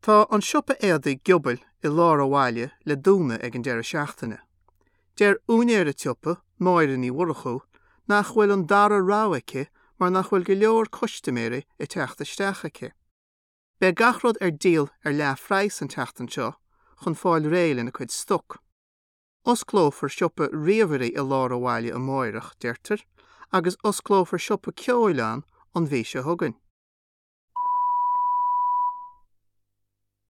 Tá an siopa éadaí giobail I lár óháile le dúna ag an deire seachtaine. Deir únéir a tiopa, máireann í mhurachú, nach bhfuil an dara ráhaice mar nach bhfuil go leor costaméire I teachta steachaice. Be gachrod díal le phrais an teachtan seo, chun fáil réil ina chuid stoc. Os clófar siopa riamhairí I lár óháile a máireach deirtar, agus os clófar siopa ceoileán an bhí se thugann.